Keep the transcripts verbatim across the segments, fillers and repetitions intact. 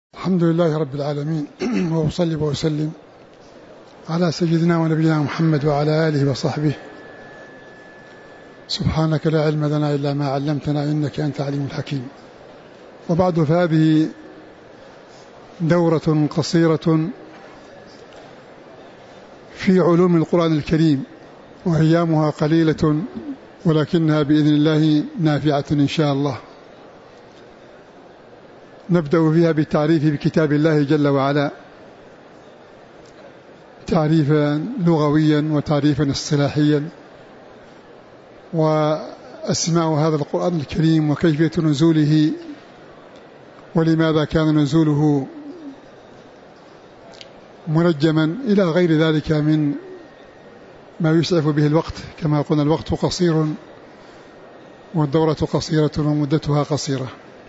الحمد لله رب العالمين وأصلي وأسلم على سيدنا ونبينا محمد وعلى آله وصحبه. سبحانك لا علم لنا إلا ما علمتنا إنك أنت عليم الحكيم. وبعد، فهذه دورة قصيرة في علوم القرآن الكريم، وأيامها قليلة ولكنها بإذن الله نافعة إن شاء الله. نبدأ فيها بالتعريف بكتاب الله جل وعلا، تعريفا لغويا وتعريفا اصطلاحيا، وأسماء هذا القرآن الكريم وكيفية نزوله ولماذا كان نزوله منجما إلى غير ذلك من ما يسعف به الوقت. كما قلنا الوقت قصير والدورة قصيرة ومدتها قصيرة،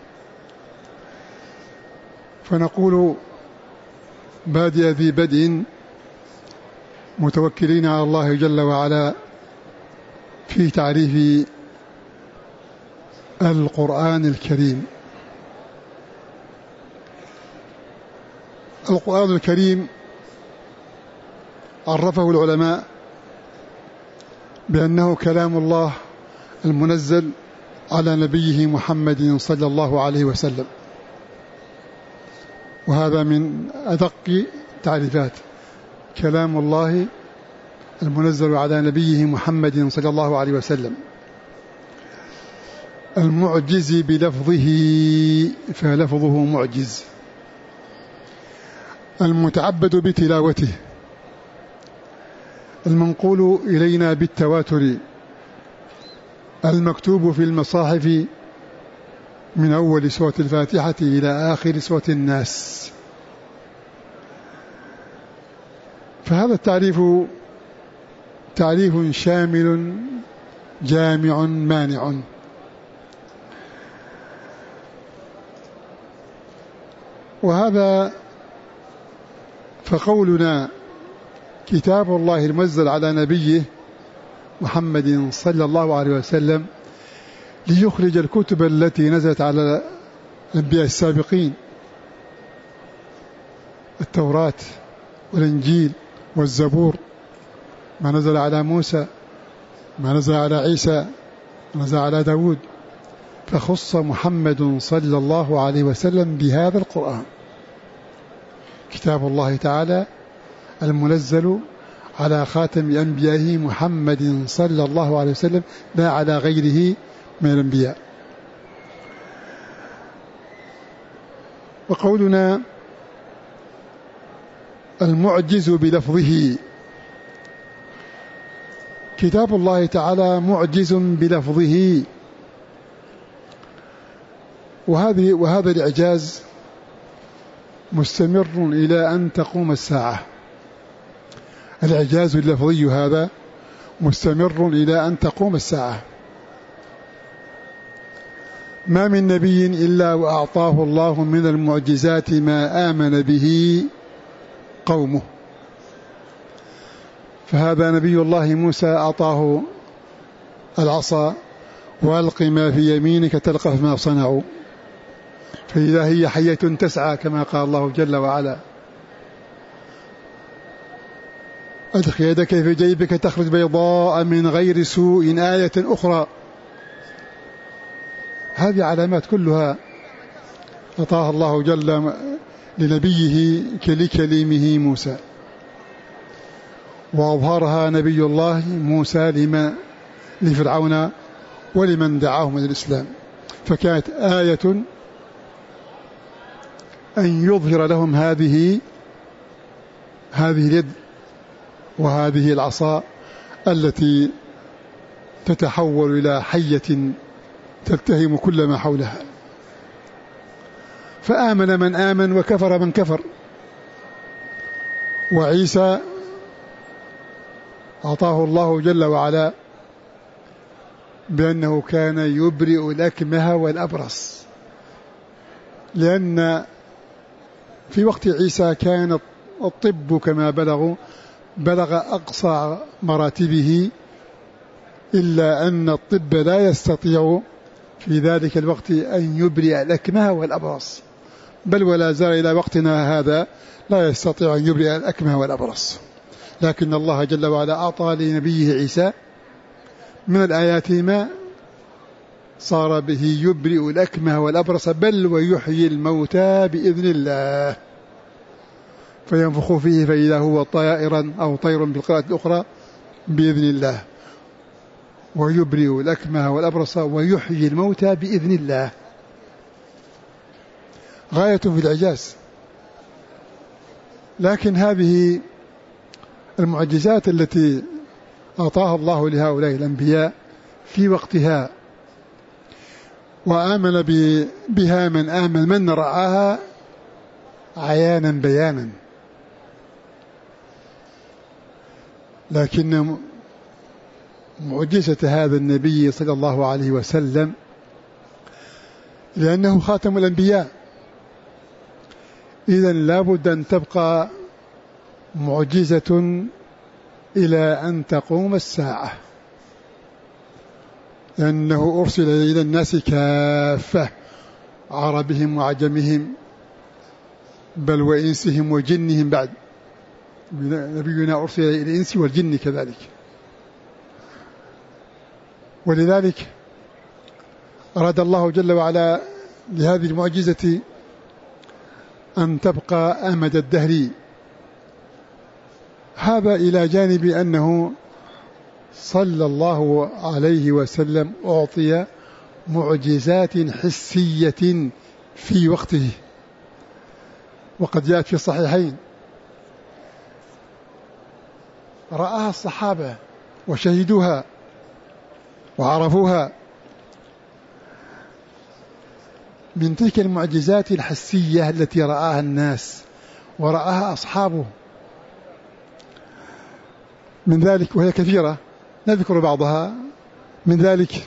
فنقول بادئ ذي بدء متوكلين على الله جل وعلا في تعريف القرآن الكريم. القرآن الكريم عرفه العلماء بأنه كلام الله المنزل على نبيه محمد صلى الله عليه وسلم، وهذا من أدق تعريفات كلام الله المنزل على نبيه محمد صلى الله عليه وسلم، المعجز بلفظه فلفظه معجز، المتعبد بتلاوته، المنقول إلينا بالتواتر، المكتوب في المصاحف من أول سورة الفاتحة إلى آخر سورة الناس. فهذا التعريف تعريف شامل جامع مانع. وهذا فقولنا كتاب الله المنزل على نبيه محمد صلى الله عليه وسلم ليخرج الكتب التي نزلت على الأنبياء السابقين، التوراة والإنجيل والزبور، ما نزل على موسى، ما نزل على عيسى، ما نزل على داود، فخص محمد صلى الله عليه وسلم بهذا القرآن، كتاب الله تعالى المنزل على خاتم أنبيائه محمد صلى الله عليه وسلم لا على غيره من الأنبياء. وقولنا المعجز بلفظه، كتاب الله تعالى معجز بلفظه، وهذه وهذا الإعجاز مستمر إلى أن تقوم الساعة. الإعجاز اللفظي هذا مستمر إلى أن تقوم الساعة. ما من نبي إلا وأعطاه الله من المعجزات ما آمن به قومه. فهذا نبي الله موسى أعطاه العصا، وألق ما في يمينك تلقف ما صنعوا فإذا هي حية تسعى كما قال الله جل وعلا. أدخل يدك في جيبك تخرج بيضاء من غير سوء آية أخرى. هذه علامات كلها أعطاها الله جل لنبيه لكليمه موسى، وأظهرها نبي الله موسى لما لفرعون ولمن دعاهم إلى الإسلام. فكانت آية أن يظهر لهم هذه هذه اليد وهذه العصا التي تتحول إلى حية تلتهم كل ما حولها. فآمن من آمن وكفر من كفر. وعيسى أعطاه الله جل وعلا بأنه كان يبرئ الأكمه والأبرص، لأن في وقت عيسى كان الطب كما بلغوا بلغ أقصى مراتبه، إلا أن الطب لا يستطيع في ذلك الوقت أن يبرئ الأكمه والأبرص، بل ولا زال إلى وقتنا هذا لا يستطيع أن يبرئ الأكمه والأبرص، لكن الله جل وعلا أعطى لنبيه عيسى من الآيات ما صار به يبرئ الأكمه والأبرص، بل ويحيي الموتى بإذن الله، فينفخ فيه فإذا هو طائرا أو طير بالقراءة الأخرى بإذن الله، ويبرئ الأكمه والأبرص ويحيي الموتى بإذن الله. غاية في الإعجاز. لكن هذه المعجزات التي أعطاها الله لهؤلاء الأنبياء في وقتها، وآمن بها من آمن من رآها عيانا بيانا، لكن معجزة هذا النبي صلى الله عليه وسلم لأنه خاتم الأنبياء، إذن لا بد أن تبقى معجزة إلى أن تقوم الساعة، لأنه أرسل إلى الناس كافة، عربهم وعجمهم بل وإنسهم وجنهم، بعد نبينا أرسل إلى الإنس والجن كذلك. ولذلك أراد الله جل وعلا لهذه المعجزة أن تبقى أمد الدهر، هذا إلى جانب أنه صلى الله عليه وسلم أعطي معجزات حسية في وقته، وقد جاءت في الصحيحين رآها الصحابة وشهدوها وعرفوها. من تلك المعجزات الحسية التي رآها الناس ورآها أصحابه من ذلك، وهي كثيرة نذكر بعضها. من ذلك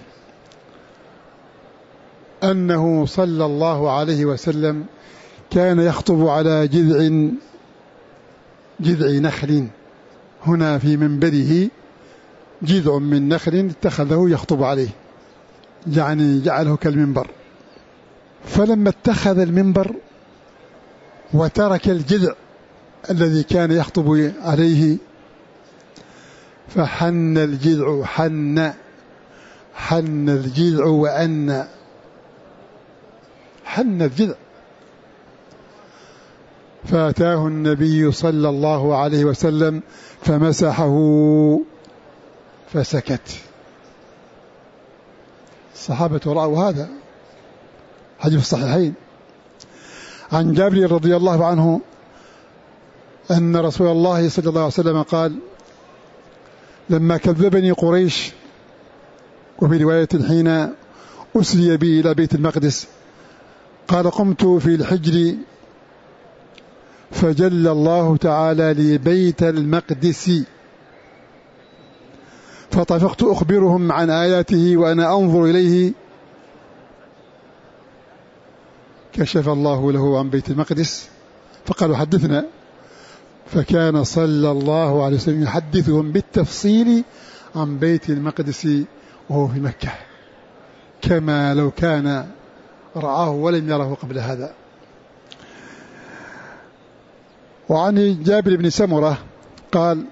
أنه صلى الله عليه وسلم كان يخطب على جذع جذع نخل، هنا في منبره جذع من نخل اتخذه يخطب عليه، يعني جعله كالمنبر. فلما اتخذ المنبر وترك الجذع الذي كان يخطب عليه فحن الجذع، حن حن الجذع وأن حن الجذع، فأتاه النبي صلى الله عليه وسلم فمسحه فسكت. الصحابة رأوا هذا، حديث الصحيحين عن جابر رضي الله عنه أن رسول الله صلى الله عليه وسلم قال: لما كذبني قريش، وفي رواية حين أسري بي إلى بيت المقدس، قال: قمت في الحجر فجل الله تعالى لي بيت المقدس، فطفقت أخبرهم عن آياته وأنا أنظر إليه، كشف الله له عن بيت المقدس فقالوا: حدثنا. فكان صلى الله عليه وسلم يحدثهم بالتفصيل عن بيت المقدس وهو في مكة، كما لو كان رآه ولم يره قبل هذا. وعن جابر بن سمرة قال: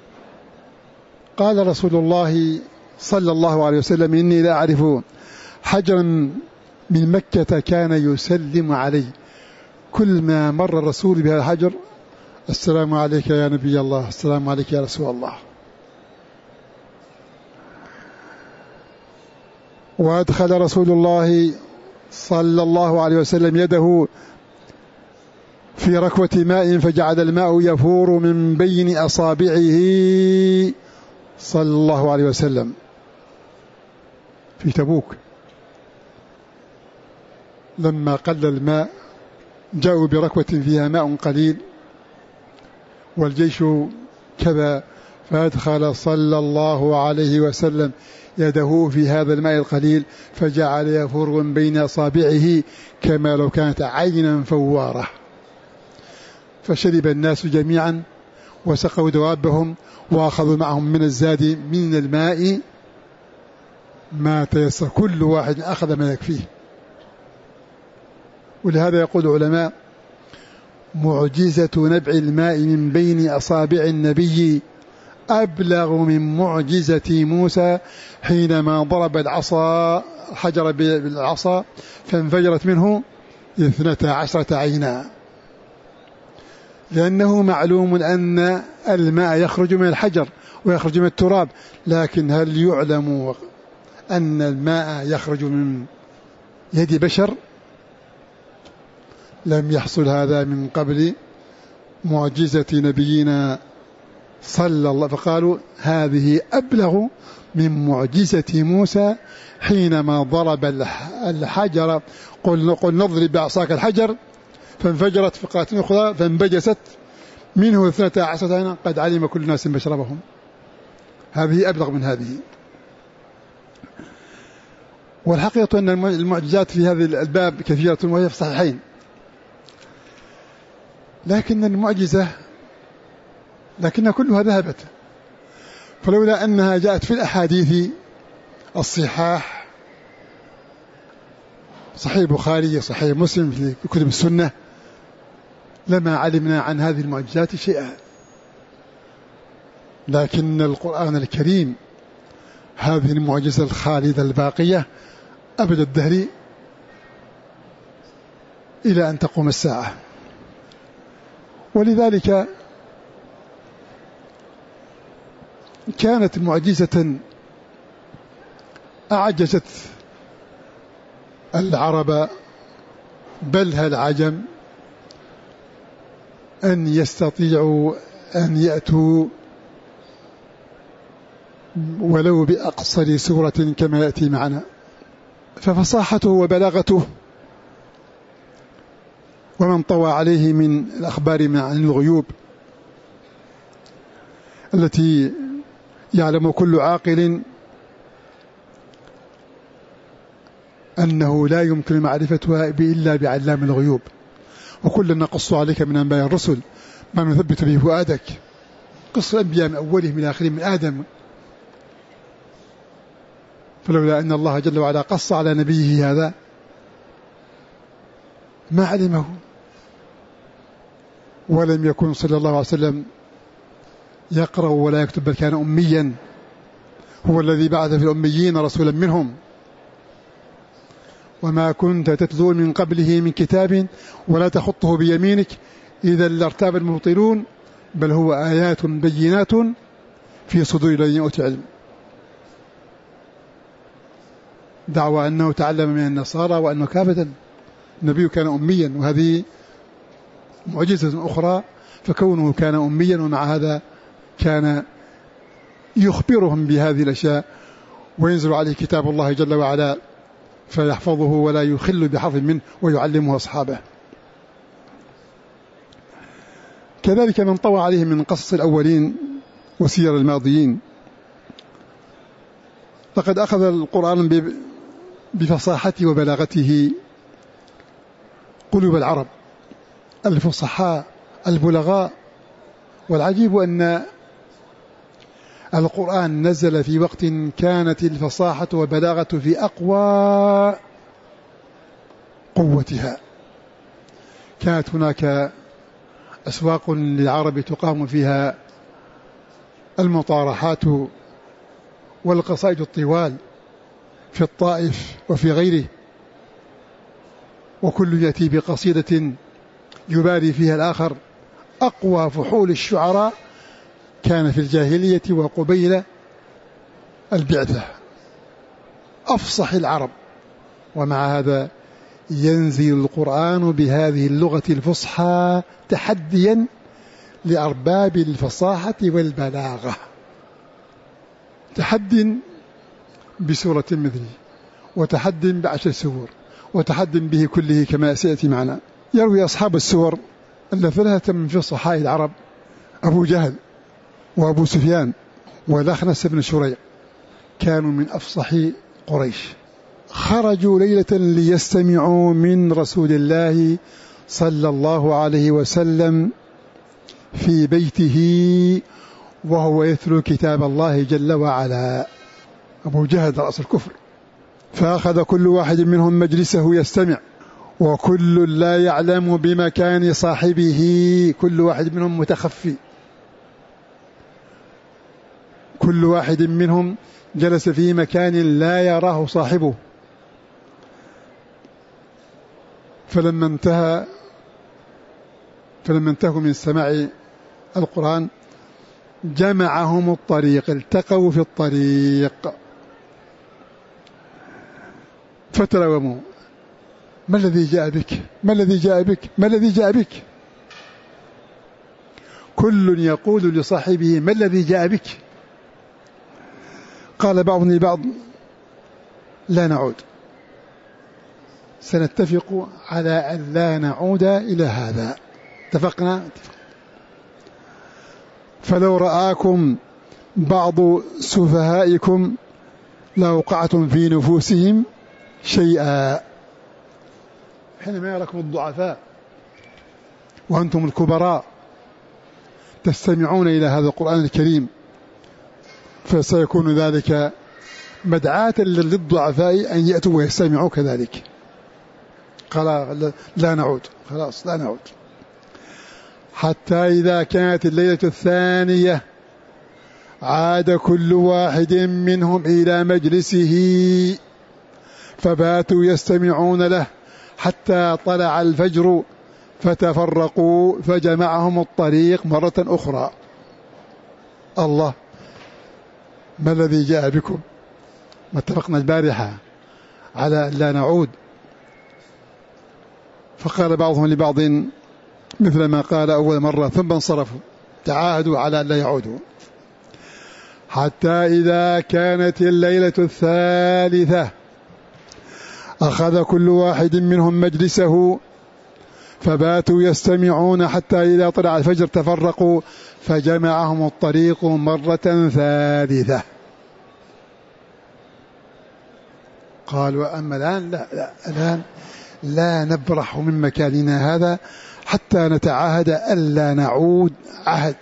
قال رسول الله صلى الله عليه وسلم: إني لا أعرف حجرا من مكة كان يسلم علي، كل ما مر الرسول بهذا الحجر: السلام عليك يا نبي الله، السلام عليك يا رسول الله. وأدخل رسول الله صلى الله عليه وسلم يده في ركوة ماء فجعل الماء يفور من بين أصابعه صلى الله عليه وسلم في تبوك، لما قل الماء جاءوا بركوة فيها ماء قليل والجيش كذا، فأدخل صلى الله عليه وسلم يده في هذا الماء القليل فجعل يفور من بين أصابعه كما لو كانت عينا فوارة، فشرب الناس جميعا وسقوا دوابهم وأخذوا معهم من الزاد من الماء ما تيسر، كل واحد أخذ ما يكفيه. ولهذا يقول العلماء: معجزة نبع الماء من بين أصابع النبي أبلغ من معجزة موسى حينما ضرب العصا حجر بالعصا فانفجرت منه اثنتا عشرة عينا، لأنه معلوم أن الماء يخرج من الحجر ويخرج من التراب، لكن هل يعلم أن الماء يخرج من يد بشر؟ لم يحصل هذا من قبل معجزة نبينا صلى الله، فقالوا هذه أبلغ من معجزة موسى حينما ضرب الحجر، قل قل نضرب بعصاك الحجر فانفجرت فقالت أخرى فانبجست منه اثنتا عشرة عينا قد علم كل ناس مشربهم. هذه أبلغ من هذه. والحقيقة أن المعجزات في هذا الباب كثيرة وهي في الصحيحين، لكن المعجزة لكن كلها ذهبت، فلولا أنها جاءت في الأحاديث الصحاح صحيح البخاري صحيح مسلم في كتب السنة لما علمنا عن هذه المعجزات شيئا. لكن القرآن الكريم هذه المعجزة الخالدة الباقية أبد الدهر إلى أن تقوم الساعة. ولذلك كانت معجزة أعجزت العرب بل العجم أن يستطيعوا أن يأتوا ولو بأقصر سورة كما يأتي معنا. ففصاحته وبلاغته ومن طوى عليه من الأخبار عن الغيوب التي يعلم كل عاقل أنه لا يمكن معرفتها إلا بعلام الغيوب. وكل نقص عليك من أنباء الرسل ما نثبت به فؤادك. قص الأنبياء من أولهم إلى آخرهم من آدم، فلولا أن الله جل وعلا قص على نبيه هذا ما علمه. ولم يكن صلى الله عليه وسلم يقرأ ولا يكتب بل كان أميا، هو الذي بعث في الأميين رسولا منهم. وما كنت تتلو من قبله من كتاب ولا تخطه بيمينك إذا لارتاب المبطلون بل هو آيات بينات في صدور الذين أوتوا العلم. دعوى أنه تعلم من النصارى وأنه كابدا، النبي كان أميا، وهذه معجزة أخرى. فكونه كان أميا ومع هذا كان يخبرهم بهذه الأشياء وينزل عليه كتاب الله جل وعلا فيحفظه ولا يخل بحرف منه ويعلمه أصحابه. كذلك من طوى عليه من قصص الأولين وسير الماضيين. لقد أخذ القرآن بفصاحته وبلاغته قلوب العرب الفصحاء البلغاء. والعجيب أن القرآن نزل في وقت كانت الفصاحة والبلاغة في أقوى قوتها. كانت هناك أسواق للعرب تقام فيها المطارحات والقصائد الطوال في الطائف وفي غيره، وكل يأتي بقصيدة يباري فيها الآخر. أقوى فحول الشعراء كان في الجاهلية وقبيل البعثة، أفصح العرب. ومع هذا ينزل القرآن بهذه اللغة الفصحى تحديا لأرباب الفصاحة والبلاغة، تحد بسورة مثله وتحد بعشر سور وتحد به كله كما سيأتي معنا. يروي أصحاب السور أن ثلاثة من فصحاء العرب أبو جهل وأبو سفيان والأخنس بن شريع كانوا من أفصح قريش، خرجوا ليلة ليستمعوا من رسول الله صلى الله عليه وسلم في بيته وهو يتلو كتاب الله جل وعلا. أبو جهل رأس الكفر، فأخذ كل واحد منهم مجلسه يستمع، وكل لا يعلم بمكان صاحبه، كل واحد منهم متخفي، كل واحد منهم جلس في مكان لا يراه صاحبه. فلما انتهى فلما انتهوا من سماع القرآن جمعهم الطريق، التقوا في الطريق فتلوموا: ما الذي جاء بك؟ ما الذي جاء بك؟ ما الذي جاء بك؟ كل يقول لصاحبه: ما الذي جاء بك؟ قال بعضهم لبعض: لا نعود، سنتفق على أن لا نعود إلى هذا. اتفقنا. فلو رآكم بعض سفهائكم لوقعتم في نفوسهم شيئا. حينما يراكم الضعفاء وأنتم الكبراء تستمعون إلى هذا القرآن الكريم، فسيكون ذلك مدعاة للضعفاء أن يأتوا ويستمعوا كذلك. قال: لا نعود، خلاص لا نعود. حتى إذا كانت الليلة الثانية عاد كل واحد منهم إلى مجلسه فباتوا يستمعون له حتى طلع الفجر فتفرقوا فجمعهم الطريق مرة أخرى. الله، ما الذي جاء بكم؟ ما اتفقنا البارحة على لا نعود. فقال بعضهم لبعض مثل ما قال أول مرة، ثم انصرفوا تعاهدوا على أن لا يعودوا. حتى إذا كانت الليلة الثالثة أخذ كل واحد منهم مجلسه فباتوا يستمعون حتى إذا طلع الفجر تفرقوا فجمعهم الطريق مرة ثالثة. قالوا: أما الآن لا, لا الآن لا نبرح من مكاننا هذا حتى نتعاهد ألا نعود. عهد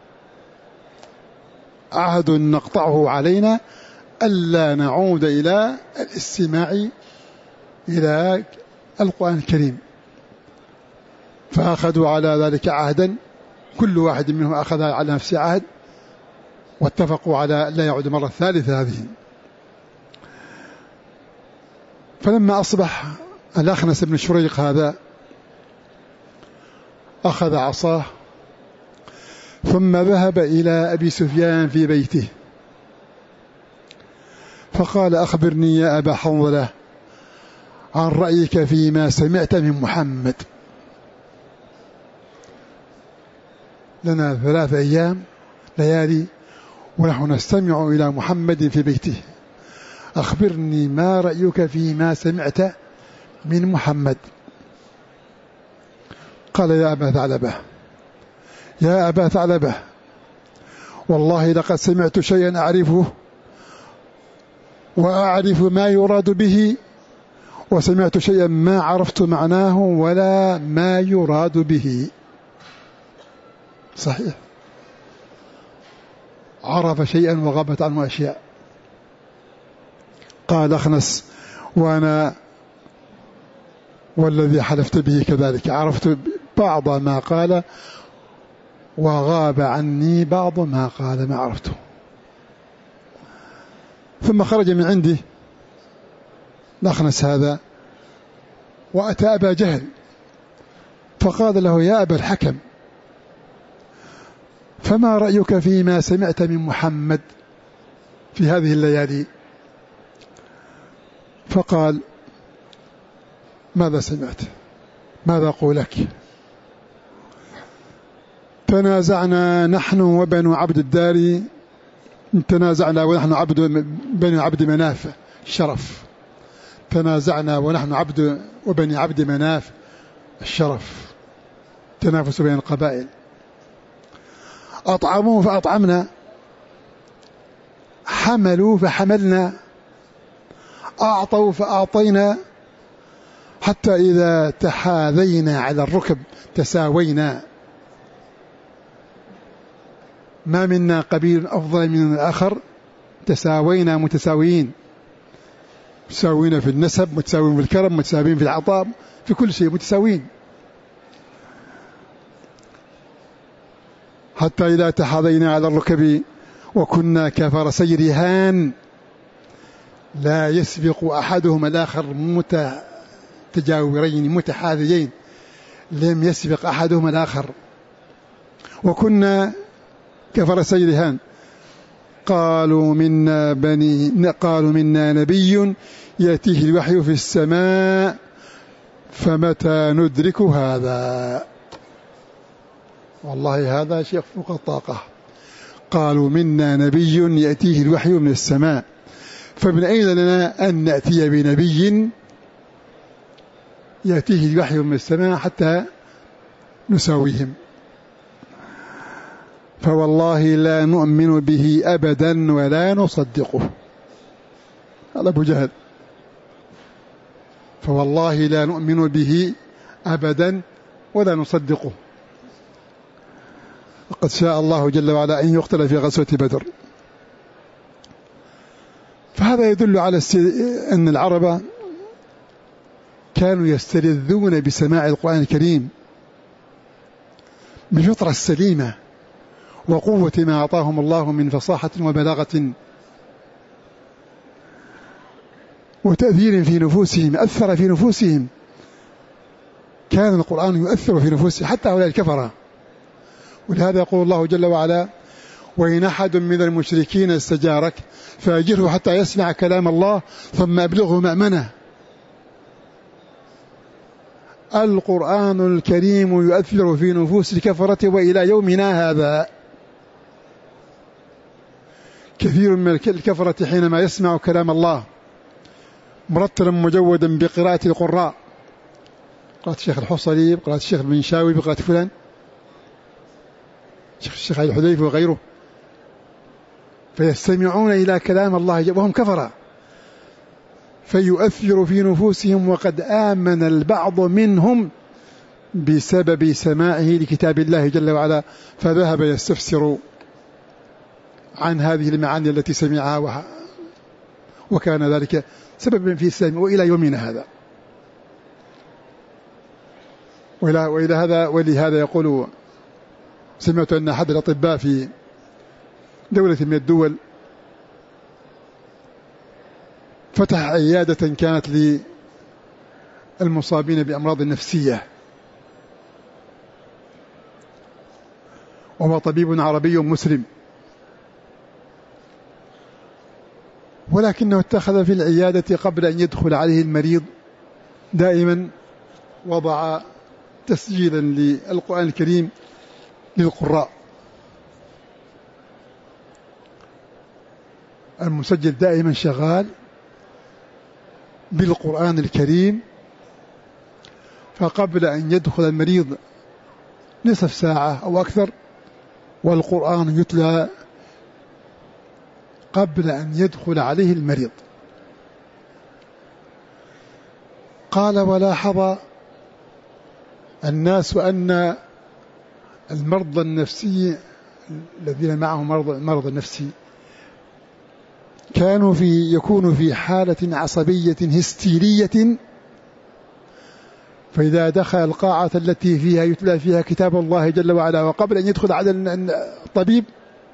عهد نقطعه علينا ألا نعود إلى الاستماع إلى القرآن الكريم. فأخذوا على ذلك عهدا، كل واحد منهم أخذ على نفسه عهد واتفقوا على لا يعود مرة ثالثة هذه. فلما أصبح الأخنس بن شريق هذا أخذ عصاه ثم ذهب إلى أبي سفيان في بيته فقال: أخبرني يا أبا حنظلة عن رأيك فيما سمعت من محمد. لنا ثلاث أيام ليالي ونحن نستمع إلى محمد في بيته، أخبرني ما رأيك فيما سمعت من محمد. قال: يا أبا ثعلبة يا أبا ثعلبة والله لقد سمعت شيئا أعرفه وأعرف ما يراد به، وسمعت شيئا ما عرفت معناه ولا ما يراد به. صحيح، عرف شيئا وغابت عنه أشياء. قال أخنس: وأنا والذي حلفت به كذلك، عرفت بعض ما قال وغاب عني بعض ما قال ما عرفته. ثم خرج من عندي الأخنس هذا وأتى أبا جهل فقال له: يا أبا الحكم فما رأيك فيما سمعت من محمد في هذه الليالي؟ فقال: ماذا سمعت؟ ماذا أقولك؟ تنازعنا نحن وبنو عبد الدار، تنازعنا ونحن عبد بني عبد مناف الشرف، تنازعنا ونحن عبد وبني عبد مناف الشرف، تنافس بين القبائل. أطعموا فأطعمنا، حملوا فحملنا، أعطوا فأعطينا، حتى إذا تحاذينا على الركب تساوينا، ما منا قبيل أفضل من الآخر، تساوينا متساويين. متساوين في النسب، متساوين في الكرم، متساوين في العطاء، في كل شيء متساوين. حتى إذا تحاذينا على الركب وكنا كفرسي رهان لا يسبق أحدهما الآخر، متجاورين متحاذيين، لم يسبق أحدهما الآخر. وكنا كفرسي رهان قالوا منا بني قالوا منا نبي يأتيه الوحي في السماء فمتى ندرك هذا. والله هذا شيء فوق الطاقة. قالوا منا نبي يأتيه الوحي من السماء، فمن أين لنا أن نأتي بنبي يأتيه الوحي من السماء حتى نساويهم؟ فوالله لا نؤمن به أبدا ولا نصدقه. هذا أبو جهل. فوالله لا نؤمن به أبدا ولا نصدقه. وقد شاء الله جل وعلا أن يقتل في غزوة بدر. فهذا يدل على أن العرب كانوا يستلذون بسماع القرآن الكريم بالفطرة السليمة وقوة ما أعطاهم الله من فصاحة وبلاغة وتأثير في نفوسهم. أثر في نفوسهم، كان القرآن يؤثر في نفوسهم حتى هؤلاء الكفرة. ولهذا يقول الله جل وعلا: وإن أحد من المشركين استجارك فأجره حتى يسمع كلام الله ثم أبلغه مأمنه. القرآن الكريم يؤثر في نفوس الكفرة وإلى يومنا هذا. كثير من الكفرة حينما يسمع كلام الله مرتلا مجودا بقراءة القراء، قراءة الشيخ الحصري، بقراءة الشيخ المنشاوي، بقراءة فلان الشيخ علي الحذيفي وغيره، فيستمعون إلى كلام الله وهم كفرة، فيؤثر في نفوسهم. وقد آمن البعض منهم بسبب سماعه لكتاب الله جل وعلا، فذهب يستفسر عن هذه المعاني التي سمعها، وكان ذلك سببا في الإسلام وإلى يومنا هذا. وإلى هذا ولهذا يقول: سمعت أن أحد الأطباء في دولة من الدول فتح عيادة كانت للمصابين بأمراض نفسية، وهو طبيب عربي مسلم، ولكنه اتخذ في العيادة قبل أن يدخل عليه المريض دائما وضع تسجيلا للقرآن الكريم للقراء. المسجل دائما شغال بالقرآن الكريم، فقبل أن يدخل المريض نصف ساعة أو أكثر والقرآن يتلى قبل أن يدخل عليه المريض. قال: ولاحظ الناس أن المرضى النفسي الذين معهم مرض المرض النفسي كانوا في يكونوا في حالة عصبية هستيرية، فإذا دخل القاعة التي فيها يتلى فيها كتاب الله جل وعلا وقبل أن يدخل على الطبيب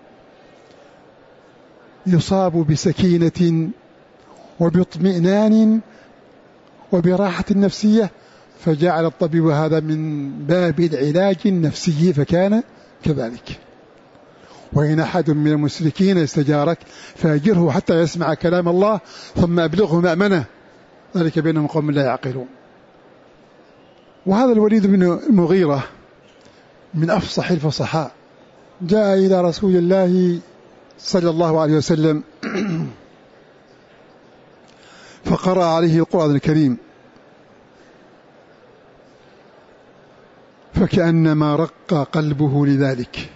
يصاب بسكينة وباطمئنان وبراحة نفسية، فجعل الطبيب هذا من باب العلاج النفسي فكان كذلك. وإن أحد من المشركين استجارك فأجره حتى يسمع كلام الله ثم أبلغه مأمنه، ذلك بينهم قوم لا يعقلون. وهذا الوليد بن المغيرة من أفصح الفصحاء، جاء إلى رسول الله صلى الله عليه وسلم فقرأ عليه القرآن الكريم، فكأنما رق قلبه لذلك،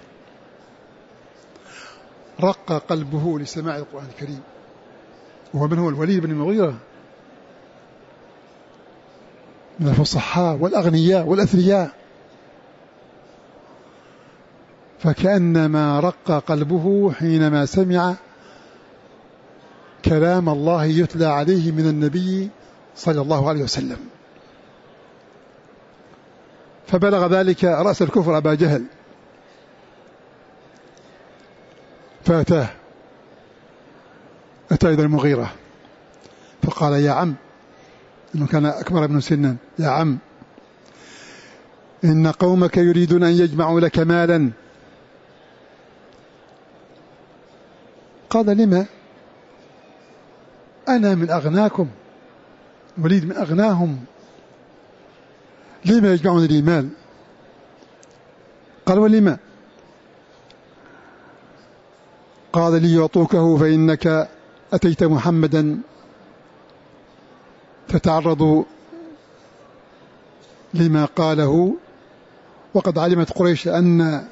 رق قلبه لسماع القرآن الكريم. وهو من هو؟ الوليد بن المغيرة، من الفصحاء والأغنياء والأثرياء. فكأنما رق قلبه حينما سمع كلام الله يتلى عليه من النبي صلى الله عليه وسلم. فبلغ ذلك رأس الكفر أبا جهل فأتاه أتى إلى المغيرة فقال يا عم، إنه كان أكبر ابن سنا، يا عم إن قومك يريدون أن يجمعوا لك مالا. قال لما؟ أنا من أغناكم، وليد من أغناهم، لما يجمعون لي مال؟ قال ولما؟ قال لي يعطوكه فإنك أتيت محمدا فتعرضوا لما قاله، وقد علمت قريش أن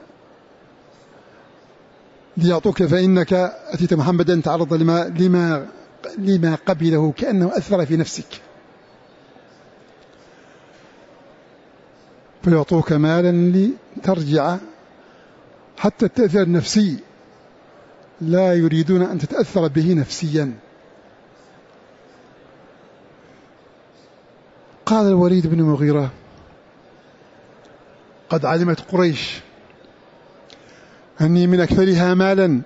ليعطوك فإنك أتيت محمدا تعرض لما, لما, لما قبله، كأنه أثر في نفسك، فيعطوك مالا لترجع حتى التأثير النفسي، لا يريدون أن تتأثر به نفسيا. قال الوليد بن المغيرة قد علمت قريش أني من أكثرها مالا،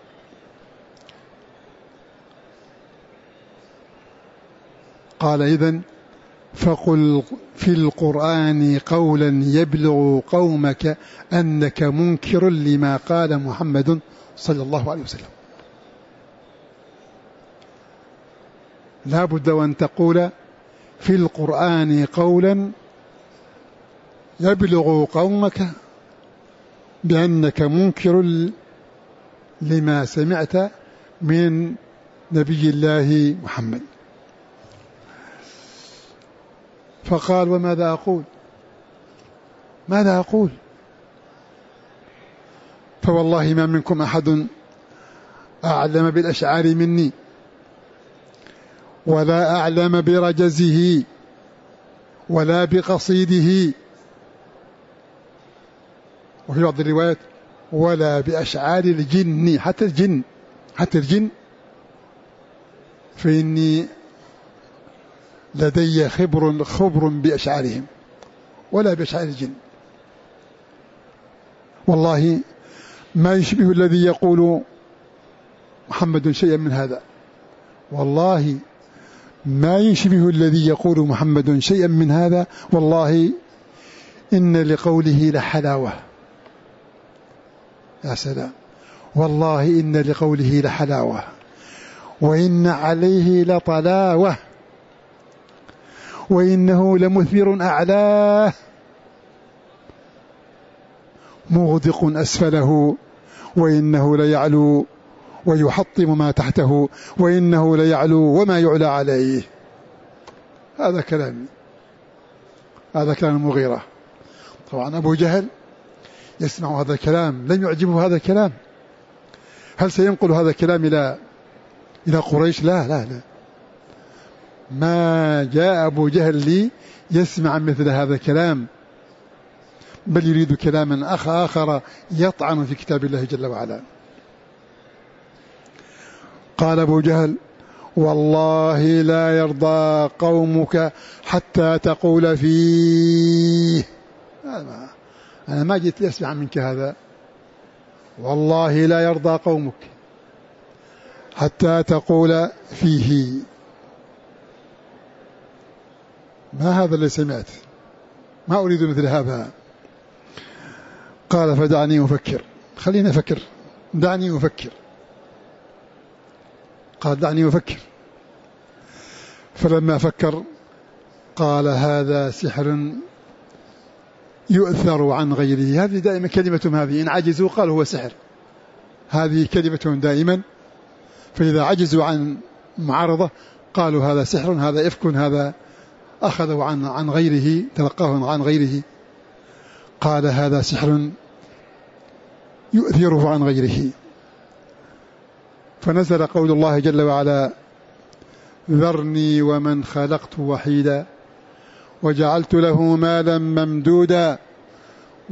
قال إذن فقل في القرآن قولا يبلغ قومك أنك منكر لما قال محمد صلى الله عليه وسلم. لا بد وأن تقول في القرآن قولا يبلغ قومك بأنك منكر لما سمعت من نبي الله محمد. فقال وماذا أقول؟ ماذا أقول؟ فوالله ما منكم أحد أعلم بالأشعار مني، ولا أعلم برجزه ولا بقصيده، وفي بعض الروايات ولا بأشعار الجن، حتى الجن حتى الجن فإني لدي خبر خبر بأشعارهم، ولا بأشعار الجن. والله ما يشبه الذي يقول محمد شيئا من هذا، والله ما يشبه الذي يقول محمد شيئا من هذا، والله إن لقوله لحلاوة. يا سلام، والله إن لقوله لحلاوة، وإن عليه لطلاوة، وإنه لمثمر أعلاه مغدق أسفله، وإنه ليعلو ويحطم ما تحته، وإنه ليعلو وما يعلى عليه. هذا كلامي، هذا كلام المغيرة. طبعا أبو جهل يسمع هذا الكلام، لم يعجبه هذا الكلام. هل سينقل هذا الكلام إلى إلى قريش؟ لا لا لا، ما جاء أبو جهل لي يسمع مثل هذا الكلام، بل يريد كلاما آخر يطعن في كتاب الله جل وعلا. قال أبو جهل والله لا يرضى قومك حتى تقول فيه. أنا ما جئت لأسمع منك هذا، والله لا يرضى قومك حتى تقول فيه. ما هذا اللي سمعت، ما أريد مثل هذا. قال فدعني أفكر، خليني أفكر، دعني أفكر. قال دعني أفكر. فلما فكر قال هذا سحر يؤثر عن غيره. هذه دائما كلمتهم، هذه إن عجزوا قالوا هو سحر، هذه كلمتهم دائما. فإذا عجزوا عن معارضة قالوا هذا سحر، هذا إفك، هذا أخذوا عن عن غيره، تلقاه عن غيره. قال هذا سحر يؤثره عن غيره. فنزل قول الله جل وعلا ذرني ومن خلقت وحيدا وجعلت له مالا ممدودا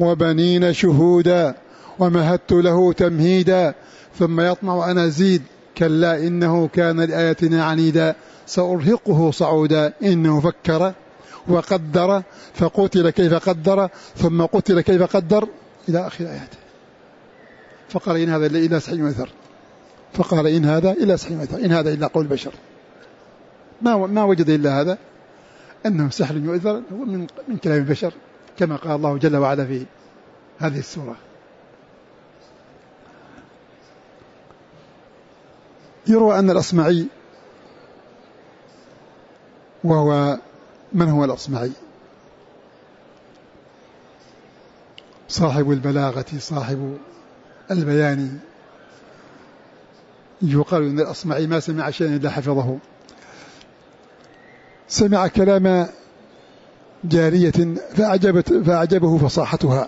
وبنين شهودا ومهدت له تمهيدا ثم يطمع أن أزيد كلا إنه كان لآياتنا عنيدا سأرهقه صعودا إنه فكر وقدر فقتل كيف قدر ثم قتل كيف قدر إلى آخر آياته. فقال إن هذا إلا سحر يؤثر فقال إن هذا إلا سحر يؤثر إن هذا إلا قول بشر. ما ما وجد إلا هذا أنه سحر يؤثر من من كلام البشر كما قال الله جل وعلا في هذه السورة. يروى أن الأصمعي، وهو من هو الأصمعي؟ صاحب البلاغة صاحب البيان. يقال أن الأصمعي ما سمع شيئا إلا حفظه. سمع كلام جارية فأعجبت فأعجبه فصاحتها،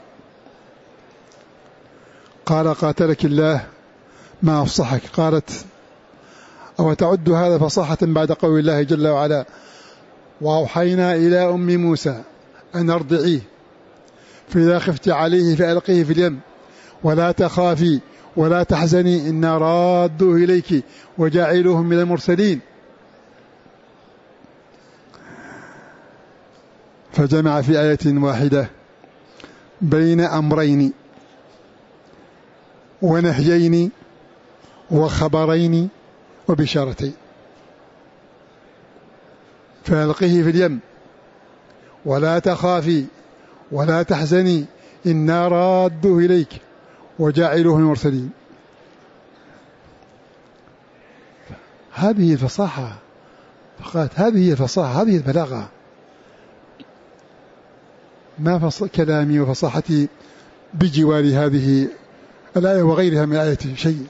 قال قاتلك الله ما أفصحك. قالت أو تعد هذا فصاحة بعد قول الله جل وعلا وأوحينا إلى أم موسى أن أرضعيه فإذا خفت عليه فألقيه في اليم ولا تخافي ولا تحزني إنا رادوه إليك وجاعلوه من المرسلين. فجمع في آية واحدة بين أمرين ونهيين وخبرين وبشارتين. فألقيه في اليم ولا تخافي ولا تحزني إنا رادوه إليك وجاعلوه من المرسلين. هذه الفصاحة، فقالت هذه الفصاحة هذه البلاغة، ما فص... كلامي وفصاحتي بجوار هذه الآية وغيرها من آية شيء.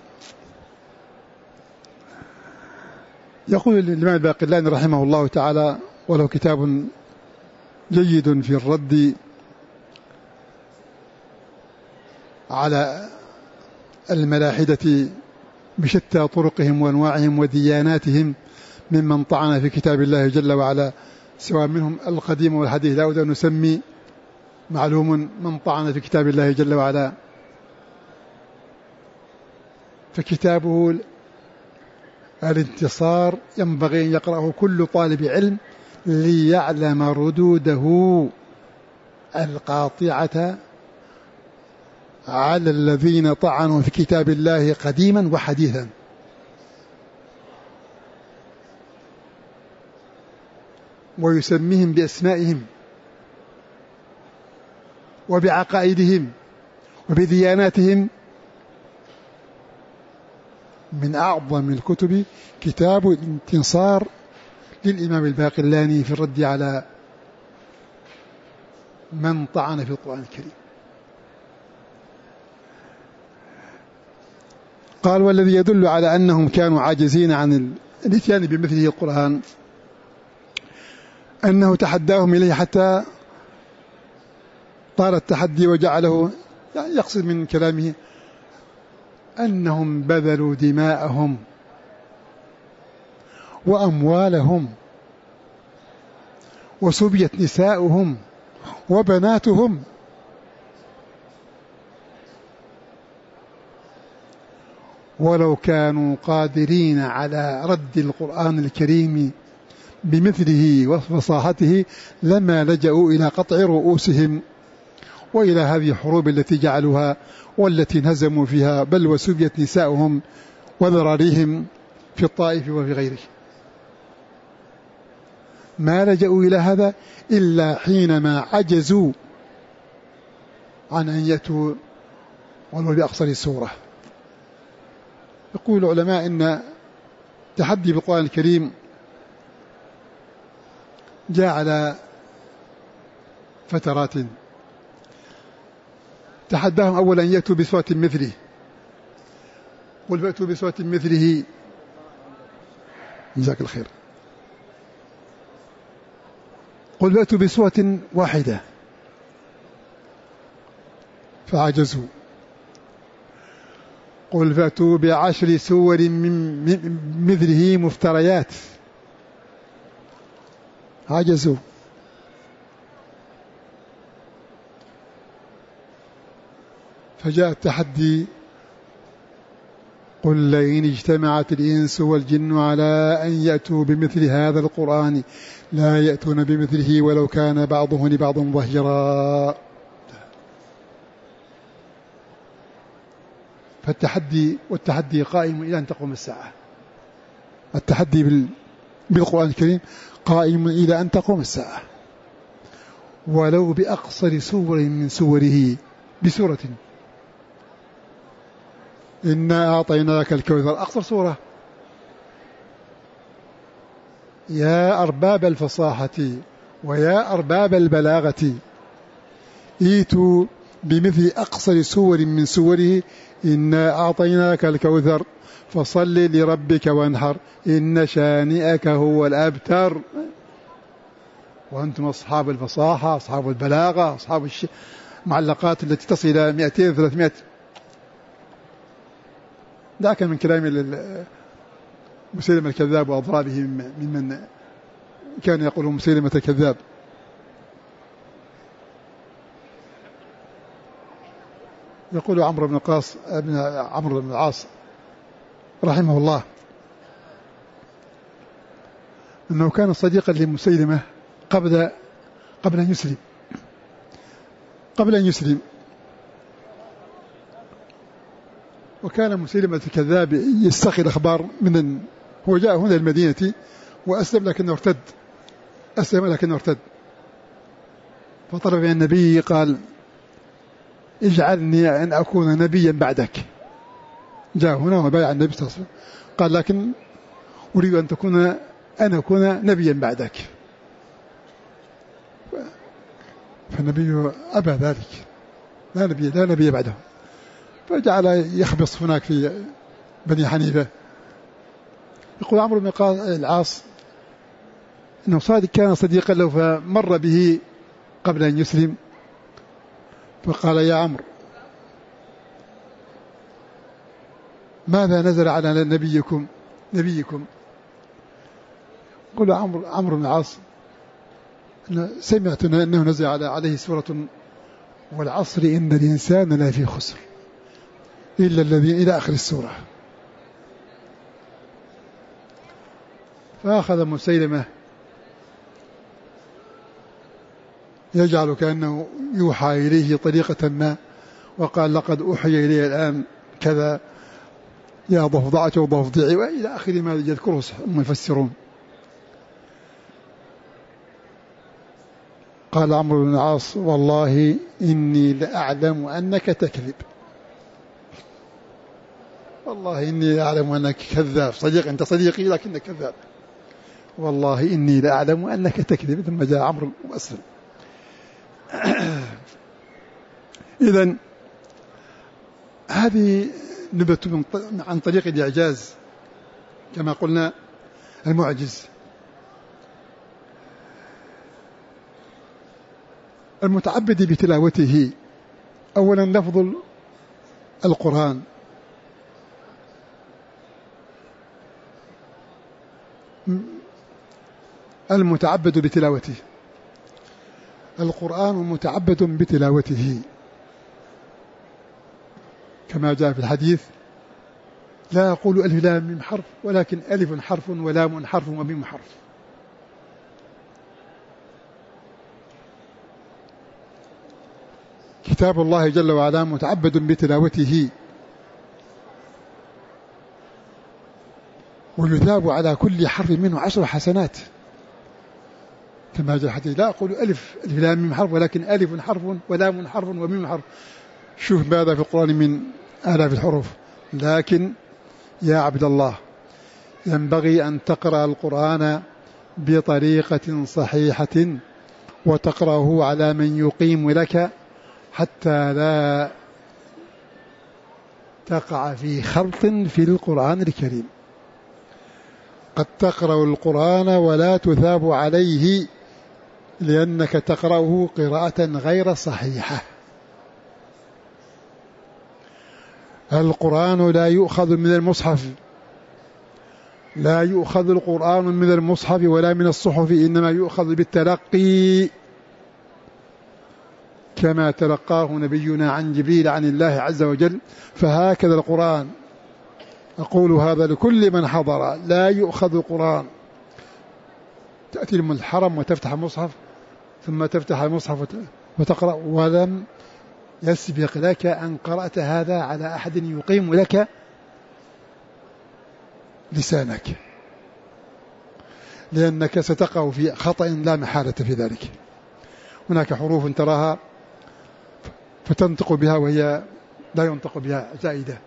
يقول الإمام الباقلاني رحمه الله تعالى وله كتاب جيد في الرد على الملاحدة بشتى طرقهم وأنواعهم ودياناتهم ممن طعن في كتاب الله جل وعلا سواء منهم القديم والحديث. لا بد أن نسمي معلوم من طعن في كتاب الله جل وعلا. فكتابه الانتصار ينبغي أن يقرأه كل طالب علم ليعلم ردوده القاطعة على الذين طعنوا في كتاب الله قديما وحديثا. ويسميهم بأسمائهم وبعقائدهم وبدياناتهم. من أعظم الكتب كتاب الانتصار للإمام الباقلاني في الرد على من طعن في القرآن الكريم. قال والذي يدل على أنهم كانوا عاجزين عن الاتيان بمثله القرآن أنه تحداهم إليه حتى طال التحدي وجعله، يعني يقصد من كلامه أنهم بذلوا دماءهم وأموالهم وسبيت نساؤهم وبناتهم ولو كانوا قادرين على رد القرآن الكريم بمثله وفصاحته لما لجأوا إلى قطع رؤوسهم وإلى هذه الحروب التي جعلوها والتي انهزموا فيها، بل وسبيت نساؤهم وذراريهم في الطائف وفي غيره. ما لجأوا إلى هذا إلا حينما عجزوا عن أن يأتوا ولو بأقصر السورة. يقول العلماء إن تحدي بالقرآن الكريم جاء على فترات. تحداهم أولا أن يأتوا بسورة مثله، قل فأتوا بسورة مثله جزاك الخير، قل فأتوا بسورة واحدة فعجزوا، قل فأتوا بعشر سور من مثله مفتريات عجزوا. فجاء التحدي قل لئن اجتمعت الإنس والجن على أن يأتوا بمثل هذا القرآن لا يأتون بمثله ولو كان بعضهم لبعض ظهيرا. فالتحدي والتحدي قائم إلى أن تقوم الساعة. التحدي بالقرآن الكريم قائم إلى أن تقوم الساعة، ولو بأقصر سور من سوره، بسورة. إنا أعطيناك الكوثر، أقصر سورة. يا أرباب الفصاحة ويا أرباب البلاغة ايتوا بمثل أقصر سور من سوره. إنا أعطيناك الكوثر فصل لربك وانحر إن شانئك هو الأبتر. وأنتم أصحاب الفصاحة، أصحاب البلاغة، أصحاب المعلقات التي تصل إلى مئتين ثلاثمائة. ذاك من كلام مسيلمة الكذاب وأضرابه ممن كان يقول مسيلمة الكذاب. يقول عمرو بن القاص ابن عمرو بن العاص رحمه الله أنه كان صديقا لمسيلمة قبل قبل أن يسلم قبل أن يسلم وكان مسيلمة الكذاب يستخي الأخبار من هو جاء هنا المدينة وأسلم لكنه ارتد أسلم لكنه ارتد فطلب من النبي قال اجعلني أن أكون نبيا بعدك. جاء هنا وبايع النبي صلى الله عليه وسلم قال لكن أريد أن تكون أن أكون نبيا بعدك. فالنبي أبى ذلك، لا نبي لا نبي بعده. فجعل يخبص هناك في بني حنيفة. يقول عمرو بن العاص أنه صادق كان صديقا له فمر به قبل أن يسلم فقال يا عمرو ماذا نزل على نبيكم نبيكم قل عمرو عمرو بن العاص سمعت أنه نزل عليه سورة والعصر إن الإنسان لا في خسر إلا الذين إلى آخر السورة. فأخذ مسيلمة يجعل كأنه يوحى إليه طريقة ما وقال لقد أوحي إليه الآن كذا يا ضفدعة وضفدعي وإلى آخر ما يذكره المفسرون. قال عمرو بن العاص والله إني لأعلم أنك تكذب، والله إني لأعلم أنك كذاب. صديق أنت صديقي لكنك كذاب، والله إني لأعلم أنك تكذب. ثم جاء عمرو وأسلم. إذن هذه نبت عن طريق الإعجاز كما قلنا المعجز. المتعبد بتلاوته أولا لفظ القرآن المتعبد بتلاوته، القرآن متعبد بتلاوته كما جاء في الحديث لا أقول ألف لام ميم حرف ولكن ألف حرف ولام حرف وميم حرف. كتاب الله جل وعلا متعبد بتلاوته ويثاب على كل حرف منه عشر حسنات كما جاء الحديث لا أقول ألف ألف لام ميم حرف ولكن ألف حرف ولام حرف وميم حرف. شوف ماذا في القرآن من آلاف الحروف. لكن يا عبد الله ينبغي أن تقرأ القرآن بطريقة صحيحة وتقرأه على من يقيم لك حتى لا تقع في خلط في القرآن الكريم. قد تقرأ القرآن ولا تثاب عليه لأنك تقرأه قراءة غير صحيحة. القرآن لا يؤخذ من المصحف، لا يؤخذ القرآن من المصحف ولا من الصحف، إنما يؤخذ بالتلقي كما تلقاه نبينا عن جبريل عن الله عز وجل. فهكذا القرآن أقول هذا لكل من حضر، لا يؤخذ القرآن. تأتي من الحرم وتفتح المصحف ثم تفتح المصحف وتقرأ ولم يسبق لك أن قرأت هذا على أحد يقيم لك لسانك، لأنك ستقع في خطأ لا محالة في ذلك. هناك حروف تراها فتنطق بها وهي لا ينطق بها زائدة.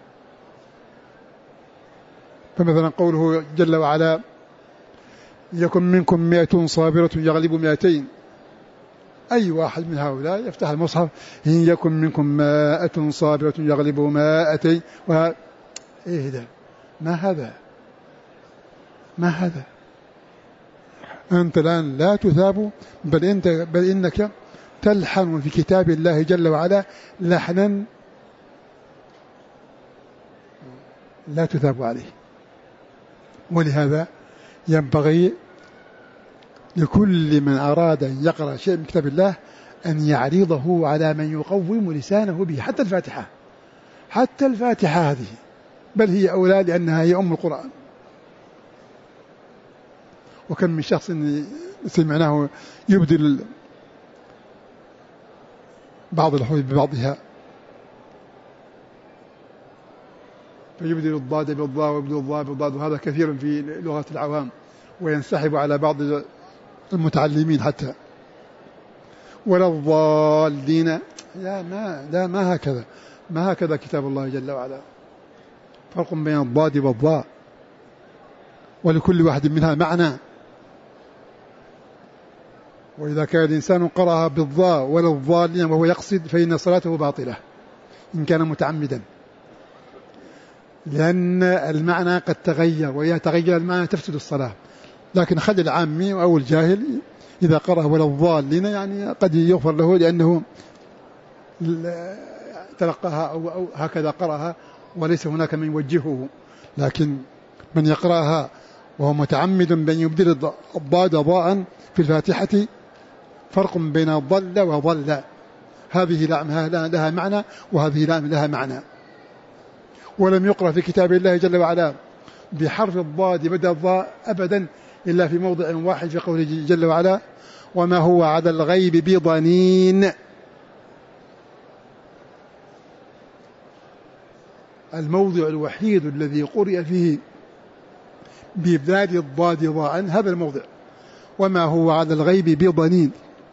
فمثلا قوله جل وعلا يكن منكم مئة صابرة يغلب مئتين، أي واحد من هؤلاء يفتح المصحف إن يكن منكم مائة صابرة يغلب مائتين، وه... إيه ده؟ ما هذا؟ ما هذا؟ أنت الآن لا تثاب، بل, أنت بل إنك تلحن في كتاب الله جل وعلا لحنا لا تثاب عليه. ولهذا ينبغي لكل من أراد أن يقرأ شيء من كتاب الله أن يعرضه على من يقوم لسانه به، حتى الفاتحة، حتى الفاتحة هذه، بل هي أولى لأنها هي أم القرآن. وكم من شخص سمعناه يبدل بعض الحروف ببعضها، فيبدل الضاد بالضاء ويبدل الضاء بالضاد، وهذا كثير في لغة العوام، وينسحب على بعض المتعلمين حتى. ولا الضالين، لا ما لا ما هكذا، ما هكذا كتاب الله جل وعلا. فرق بين الضاد والضاء، ولكل واحد منها معنى. وإذا كان الإنسان قرأها بالضاء ولا الضالين وهو يقصد فإن صلاته باطلة إن كان متعمدا، لأن المعنى قد تغير، وإذا تغير المعنى تفسد الصلاة. لكن خد العامي أو الجاهل إذا قرأ ولا الضالين يعني قد يغفر له، لأنه تلقاها أو, أو هكذا قرأها وليس هناك من يوجهه. لكن من يقرأها وهو متعمد بأن يبدل الضاد ضاء في الفاتحة، فرق بين ضل وضل. هذه لها معنى وهذه لها معنى. ولم يقرأ في كتاب الله جل وعلا بحرف الضاد بدل الضاء أبدا إلا في موضع واحد في قوله جل وعلا وما هو على الغيب بضنين. الموضع الوحيد الذي قرئ فيه بإبدال الضاد ضاء هذا الموضع، وما هو على الغيب بضنين.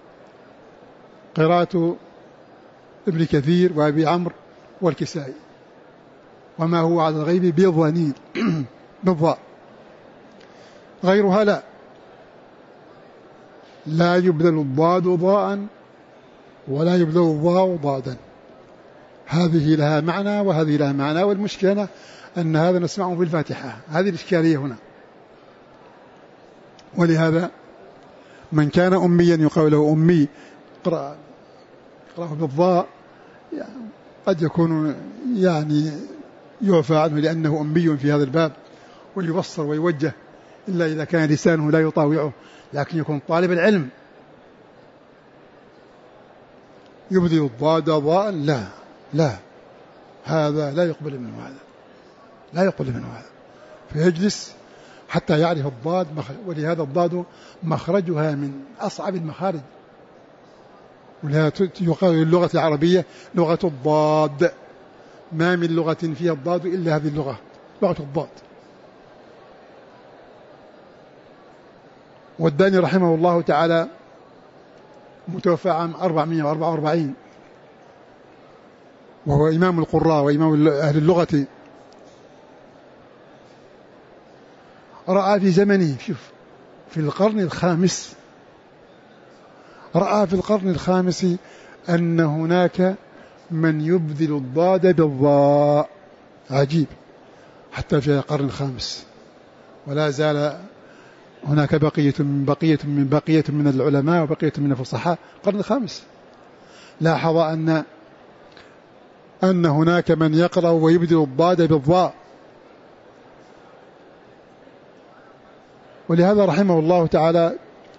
قراءة ابن كثير وأبي عمرو والكسائي، وما هو على الغيب بضنين بالضاء. غيرها لا لا يبدل الضاد ضاء ولا يبدل الضاء ضادا. هذه لها معنى وهذه لها معنى، والمشكلة أن هذا نسمعه في الفاتحة، هذه الإشكالية هنا. ولهذا من كان أميا يقال له أمي قرأ قرأه بالضاء يعني قد يكون يعني يعفى عنه لأنه أمي في هذا الباب ويبصر ويوجه، إلا إذا كان لسانه لا يطاوعه. لكن يكون طالب العلم يبدل الضاد ضاء، لا لا هذا لا يقبل منه، هذا لا يقبل منه هذا، فيجلس حتى يعرف الضاد. ولهذا الضاد مخرجها من أصعب المخارج، ولهذا يقال للغة العربية لغة الضاد. ما من لغة فيها الضاد إلا هذه اللغة، لغة الضاد. والداني رحمه الله تعالى متوفى عام أربعمائة وأربعة وأربعين، وهو إمام القراء وإمام أهل اللغة. رأى في زمنه في القرن الخامس رأى في القرن الخامس أن هناك من يبدل الضاد بالضاء. عجيب، حتى في القرن الخامس. ولا زال هناك بقية من بقية من بقية من العلماء وبقية من الفصحاء. القرن الخامس لاحظ أن أن هناك من يقرأ ويبدل الضاد بالضاء. ولهذا رحمه الله تعالى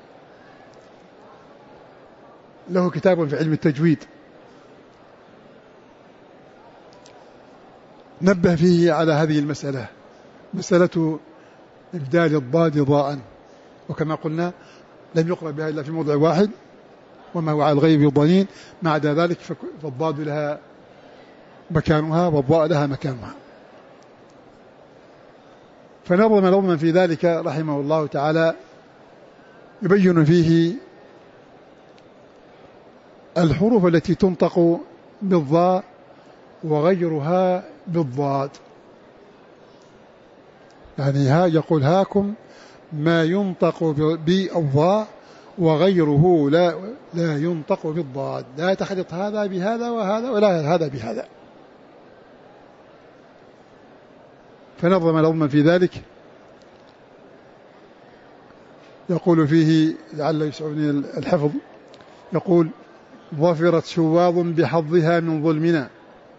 له كتاب في علم التجويد نبه فيه على هذه المسألة، مسألة إبدال الضاد ضاء، وكما قلنا لم يقرأ بها إلا في موضع واحد، وما هو على الغيب ضنين، ما عدا ذلك فالضاد لها مكانها والضاء لها مكانها. فنظم نظما في ذلك رحمه الله تعالى يبين فيه الحروف التي تنطق بالضاء وغيرها بالضاد. يعني ها يقول هاكم ما ينطق بالضاء وغيره لا لا ينطق بالضاد، لا تخلط هذا بهذا وهذا ولا هذا بهذا. فنظم نظما في ذلك يقول فيه لعل يسعني الحفظ، يقول ظفرت شواظ بحظها من ظلمنا.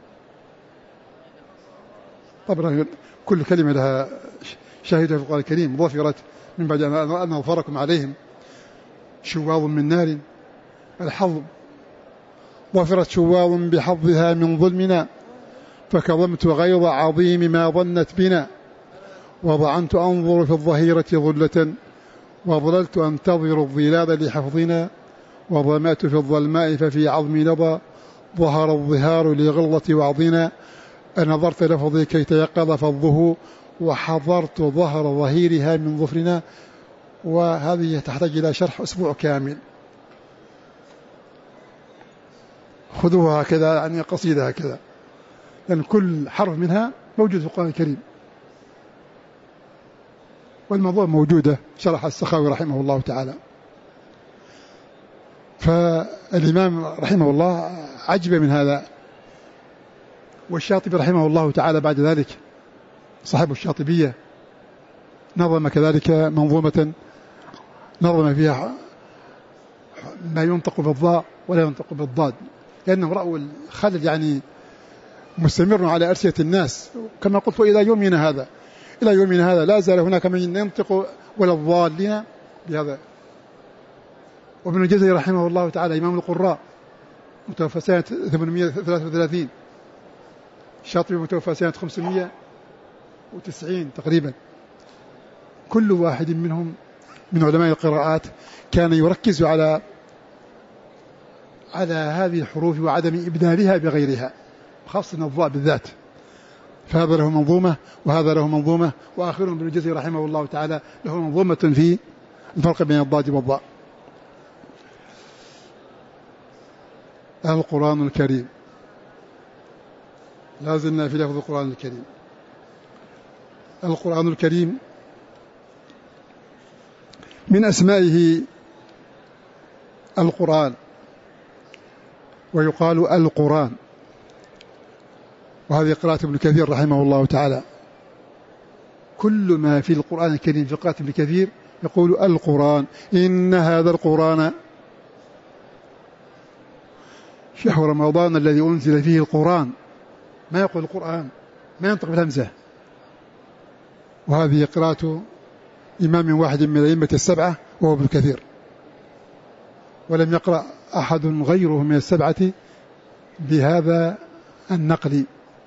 طبعا كل كلمة لها شاهدها في القرآن الكريم. ظفرت من بعد أن أظفركم عليهم شواظ من نار. الحظ ظفرت شواظ بحظها من ظلمنا فكظمت غيظ عظيم ما ظنت بنا وضعنت أنظر في الظهيرة ظلة وظللت أنتظر الظلال لحفظنا وظمأت في الظلماء ففي عظمي نضى ظهر الظهار لغلة وعظنا أنظرت لفظي كي تيقظ فضه وحضرت ظهر ظهيرها من ظفرنا. وهذه تحتاج إلى شرح أسبوع كامل، خذوها هكذا يعني قصيدة هكذا، لأن كل حرف منها موجود في القرآن الكريم، والموضوع موجودة شرح السخاوي رحمه الله تعالى. فالإمام رحمه الله عجب من هذا. والشاطبي رحمه الله تعالى بعد ذلك صاحب الشاطبية نظم كذلك منظومة نظم فيها ما ينطق بالضاء ولا ينطق بالضاد، لأنه رأوا الخلل يعني مستمر على أرسية الناس كما قلت إلى يومنا هذا. إلى يومنا هذا لا زال هناك من ينطق ولا الضالين بهذا. وابن الجزري رحمه الله تعالى إمام القراء متوفى سنة ثمانمائة وثلاثة وثلاثين، الشاطبي متوفى سنة خمسمائة وتسعين تقريبا. كل واحد منهم من علماء القراءات كان يركز على على هذه الحروف وعدم إبدالها بغيرها، خاصة الضاء بالذات. فهذا له منظومة وهذا له منظومة، وآخرهم ابن الجزري رحمه الله تعالى له منظومة في الفرق بين الضاد والضاء. القرآن الكريم، لازلنا في لفظ القرآن الكريم. القرآن الكريم من أسمائه القرآن، ويقال القرآن، وهذه قراءة ابن كثير رحمه الله تعالى. كل ما في القرآن الكريم في قراءة ابن كثير يقول القرآن، إن هذا القرآن شهر رمضان الذي أنزل فيه القرآن، ما يقول القرآن، ما ينطق بالهمزة. وهذه قراءة إمام واحد من الأئمة السبعة وهو ابن كثير، ولم يقرأ أحد غيره من السبعة بهذا النقل.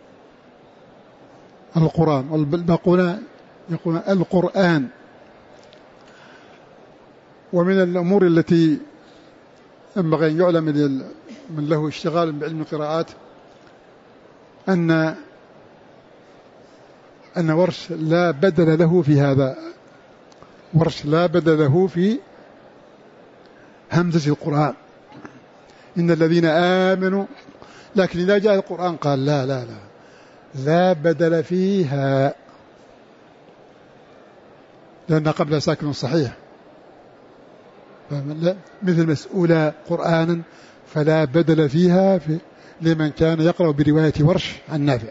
القرآن، والباقون يقول القرآن. ومن الأمور التي ينبغي أن يعلم من له اشتغال بعلم القراءات أن أن ورش لا بدل له في هذا، ورش لا بدل له في همزة القرآن، إن الذين آمنوا، لكن إذا جاء القرآن قال لا لا لا لا بدل فيها، لأن قبل ساكن صحيح، مثل مسؤولة قرآنا فلا بدل فيها في لمن كان يقرأ برواية ورش عن نافع.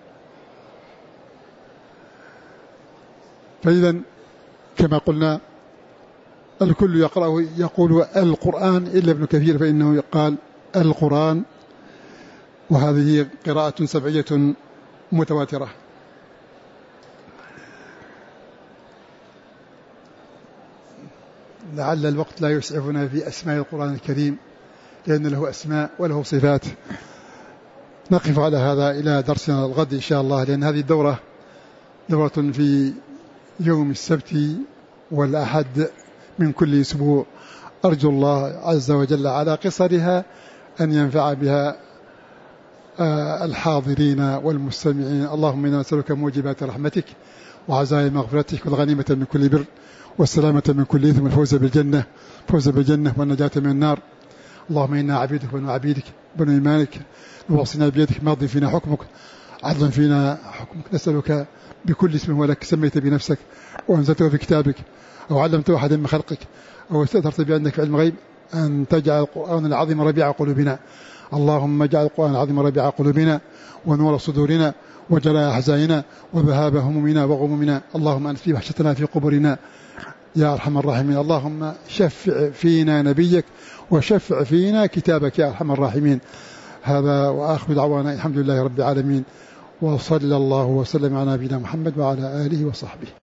فإذا كما قلنا الكل يقرأ يقول القرآن إلا ابن كثير فإنه قال القرآن، وهذه قراءة سبعية متواترة. لعل الوقت لا يسعفنا في أسماء القرآن الكريم لأن له أسماء وله صفات. نقف على هذا إلى درسنا الغد إن شاء الله، لأن هذه الدورة دورة في يوم السبت والأحد من كل أسبوع. أرجو الله عز وجل على قصرها أن ينفع بها الحاضرين والمستمعين. اللهم إنا نسألك موجبات رحمتك وعزائم مغفرتك والغنيمة من كل بر والسلامة من كل إثم والفوز بالجنة فوز بالجنة والنجاة من النار. اللهم إنا عبيدك وبنو عبيدك بنو إيمانك ووصينا بيدك ماض فينا حكمك عدل فينا حكمك. نسألك بكل اسم ولك سميت بنفسك وأنزلته في كتابك أو علمته أحد من خلقك أو استأثرت بأنك في علم الغيب أن تجعل القرآن العظيم ربيع قلوبنا. اللهم اجعل القرآن العظيم ربيع قلوبنا ونور صدورنا وجلاء أحزاننا وذهاب همومنا وغمومنا. اللهم أنس في وحشتنا في قبورنا يا أرحم الراحمين. اللهم شفع فينا نبيك وشفع فينا كتابك يا أرحم الراحمين. هذا وآخر دعوانا الحمد لله رب العالمين، وصلى الله وسلم على نبينا محمد وعلى آله وصحبه.